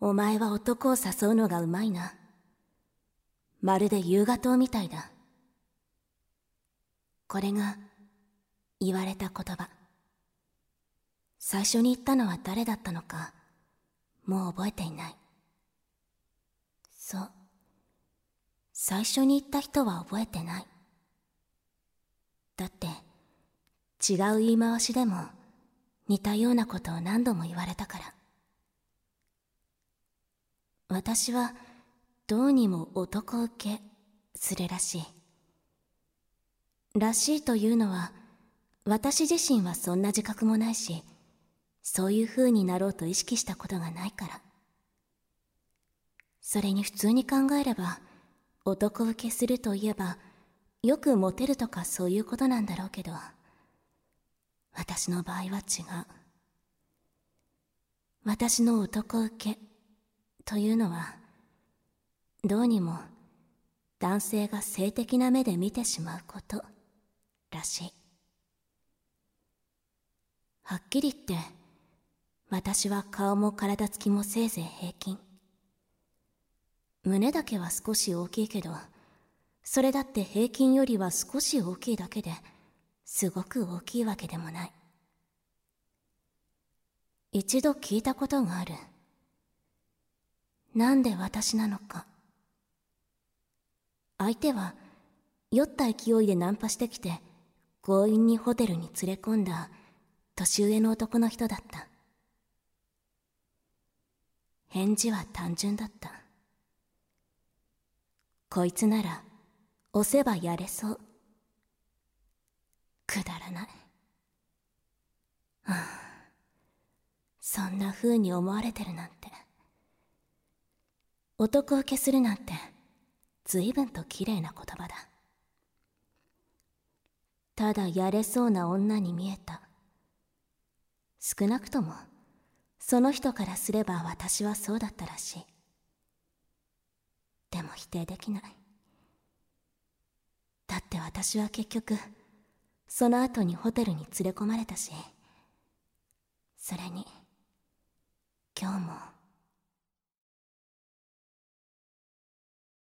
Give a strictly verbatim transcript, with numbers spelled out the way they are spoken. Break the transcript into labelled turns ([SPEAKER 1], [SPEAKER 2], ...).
[SPEAKER 1] お前は男を誘うのがうまいな。まるで夕方みたいだ。これが言われた言葉。最初に言ったのは誰だったのか、もう覚えていない。そう。最初に言った人は覚えてない。だって、違う言い回しでも似たようなことを何度も言われたから。私はどうにも男受けするらしい。らしいというのは、私自身はそんな自覚もないし、そういう風になろうと意識したことがないから。それに普通に考えれば、男受けするといえば、よくモテるとかそういうことなんだろうけど、私の場合は違う。私の男受けというのは、どうにも男性が性的な目で見てしまうことらしい。はっきり言って、私は顔も体つきもせいぜい平均。胸だけは少し大きいけど、それだって平均よりは少し大きいだけで、すごく大きいわけでもない。一度聞いたことがある。なんで私なのか。相手は、酔った勢いでナンパしてきて、強引にホテルに連れ込んだ、年上の男の人だった。返事は単純だった。こいつなら、押せばやれそう。くだらない。はあ、そんな風に思われてるなんて。男受けするなんて、随分と綺麗な言葉だ。ただやれそうな女に見えた。少なくとも、その人からすれば私はそうだったらしい。でも否定できない。だって私は結局、その後にホテルに連れ込まれたし、それに、今日も、